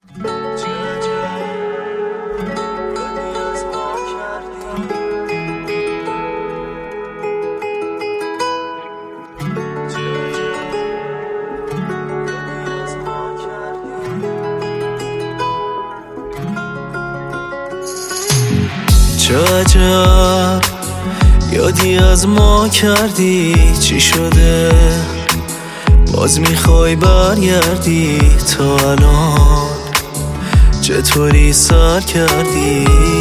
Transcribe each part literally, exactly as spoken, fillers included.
چه عجب یادی از ما کردی، چی شده باز میخوای برگردی؟ تا الان چطوری سر کردی؟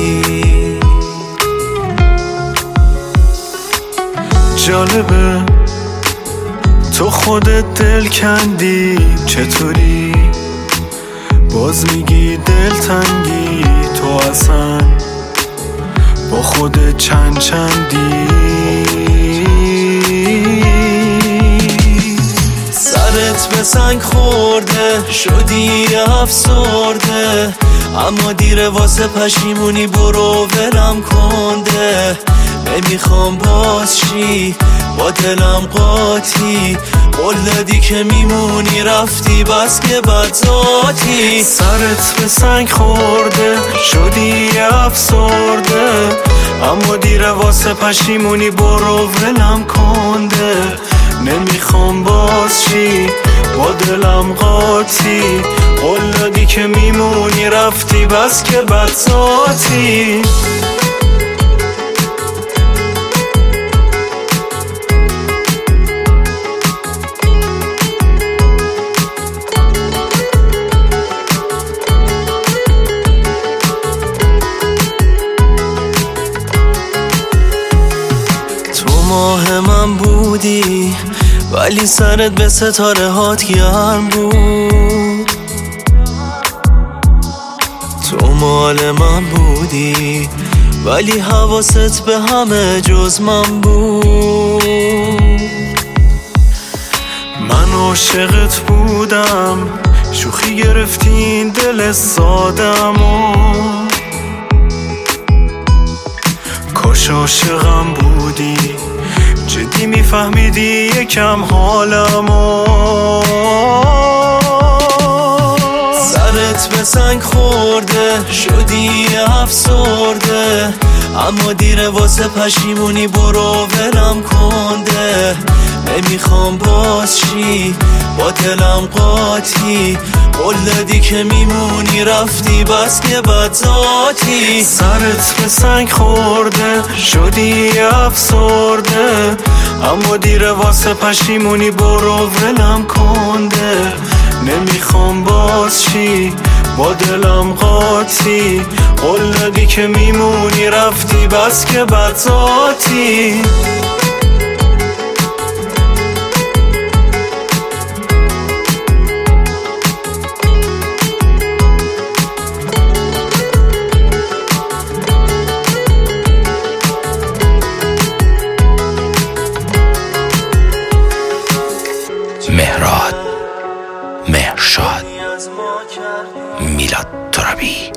جالبه تو خودت دل کندی، چطوری باز میگی دل تنگی؟ تو اصلا با خودت چند چندی؟ سرت به سنگ خورده شدی افسرده، اما دیره واسه پشیمونی، برو ولم کنده. نمیخوام باز چی با دلم قاطی، قول دادی که میمونی رفتی بس که بد ذاتی. سرت به سنگ خورده شدی افسرده، اما دیره واسه پشیمونی، برو ولم کنده. نمیخوام باز چی با دلم قاطی، قول دادی که میمونی رفتی بس که بد ذاتی. ماه من بودی ولی سرت به ستاره هات گرم بود. تو مال من بودی ولی حواست به همه جز من بود. من عاشقت بودم، شوخی گرفتین دل سادم و کاش عاشقم بودی، جدی میفهمیدی یکم حالمو. سرت به سنگ خورده شدی افسرده، اما دیره واسه پشیمونی، برو ولم کنده. نمیخوام باز چی با دلم قاطی، قول دادی که میمونی رفتی بس که بد ذاتی. سرت به سنگ خورده شدی افسرده، اما دیره واسه پشیمونی، برو ولم کنده. نمیخوام باز چی با دلم قاطی، قول دادی که میمونی رفتی بس که بد ذاتی. مهراد، مهرشاد، میلاد ترابی.